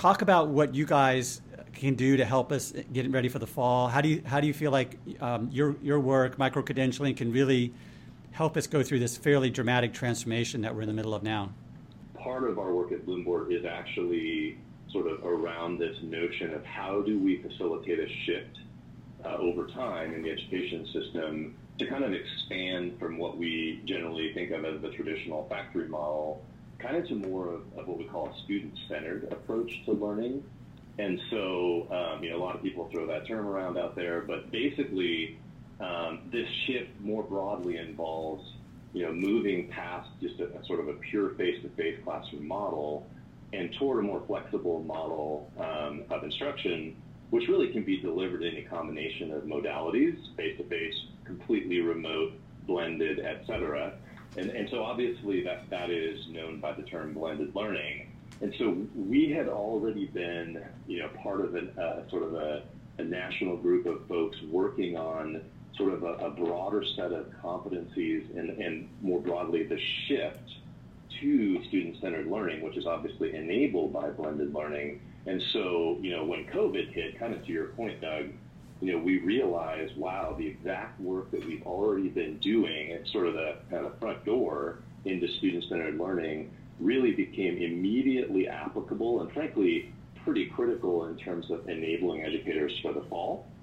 talk about what you guys can do to help us get ready for the fall. How do you feel like your work, micro credentialing, can really help us go through this fairly dramatic transformation that we're in the middle of now? Part of our work at Bloomberg is actually sort of around this notion of how do we facilitate a shift over time in the education system to kind of expand from what we generally think of as the traditional factory model, kind of to more of what we call a student-centered approach to learning. And so, a lot of people throw that term around out there, but basically, this shift more broadly involves, moving past just a sort of a pure face-to-face classroom model and toward a more flexible model of instruction, which really can be delivered in a combination of modalities, face-to-face, completely remote, blended, et cetera. And so obviously that is known by the term blended learning. And so we had already been, part of sort of a national group of folks working on sort of a broader set of competencies and more broadly the shift to student-centered learning, which is obviously enabled by blended learning. And so, when COVID hit, kind of to your point, Doug, we realized, wow, the exact work that we've already been doing at sort of the kind of front door into student-centered learning really became immediately applicable and frankly pretty critical in terms of enabling educators for the fall.